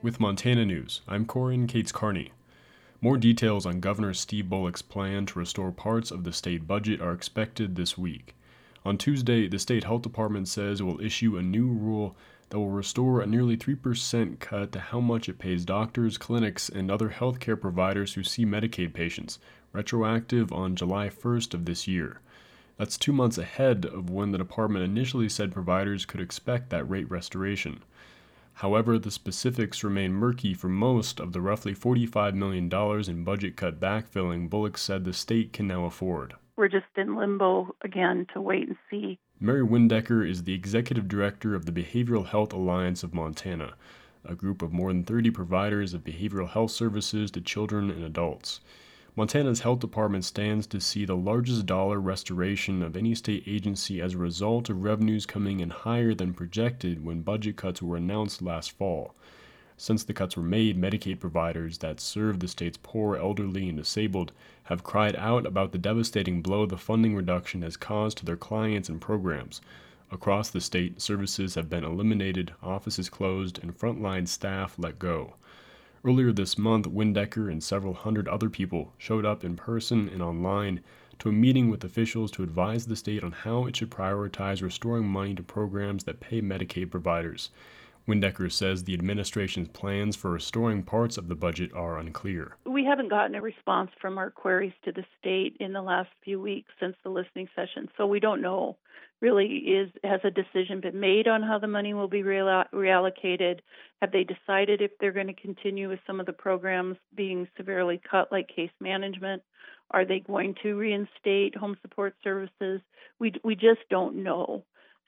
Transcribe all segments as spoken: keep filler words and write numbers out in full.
With Montana News, I'm Corin Cates Carney. More details on Governor Steve Bullock's plan to restore parts of the state budget are expected this week. On Tuesday, the state health department says it will issue a new rule that will restore a nearly three percent cut to how much it pays doctors, clinics, and other healthcare providers who see Medicaid patients, retroactive on July first of this year. That's two months ahead of when the department initially said providers could expect that rate restoration. However, the specifics remain murky for most of the roughly forty-five million dollars in budget cut backfilling Bullock said the state can now afford. We're just in limbo again to wait and see. Mary Windecker is the executive director of the Behavioral Health Alliance of Montana, a group of more than thirty providers of behavioral health services to children and adults. Montana's health department stands to see the largest dollar restoration of any state agency as a result of revenues coming in higher than projected when budget cuts were announced last fall. Since the cuts were made, Medicaid providers that serve the state's poor, elderly, and disabled have cried out about the devastating blow the funding reduction has caused to their clients and programs. Across the state, services have been eliminated, offices closed, and frontline staff let go. Earlier this month, Windecker and several hundred other people showed up in person and online to a meeting with officials to advise the state on how it should prioritize restoring money to programs that pay Medicaid providers. Windecker says the administration's plans for restoring parts of the budget are unclear. We haven't gotten a response from our queries to the state in the last few weeks since the listening session, so we don't know. Really, is has a decision been made on how the money will be reall- reallocated? Have they decided if they're going to continue with some of the programs being severely cut, like case management? Are they going to reinstate home support services? We we just don't know.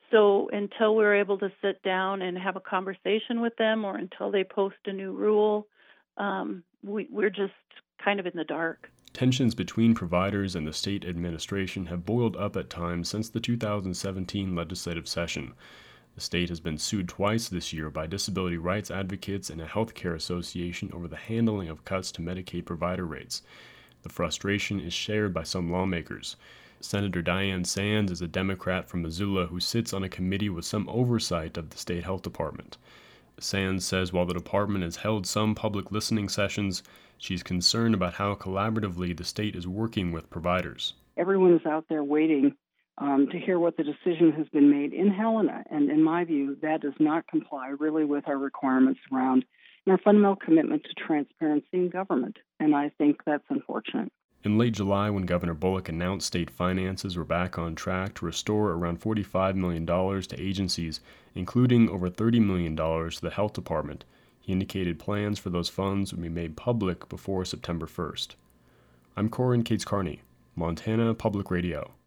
So until we're able to sit down and have a conversation with them, or until they post a new rule, um, we, we're just kind of in the dark. Tensions between providers and the state administration have boiled up at times since the two thousand seventeen legislative session. The state has been sued twice this year by disability rights advocates and a healthcare association over the handling of cuts to Medicaid provider rates. The frustration is shared by some lawmakers. Senator Diane Sands is a Democrat from Missoula who sits on a committee with some oversight of the state health department. Sands says while the department has held some public listening sessions, she's concerned about how collaboratively the state is working with providers. Everyone is out there waiting um, to hear what the decision has been made in Helena, and in my view, that does not comply really with our requirements around our fundamental commitment to transparency in government, and I think that's unfortunate. In late July, when Governor Bullock announced state finances were back on track to restore around forty-five million dollars to agencies, including over thirty million dollars to the health department, he indicated plans for those funds would be made public before September first. I'm Corin Cates Carney, Montana Public Radio.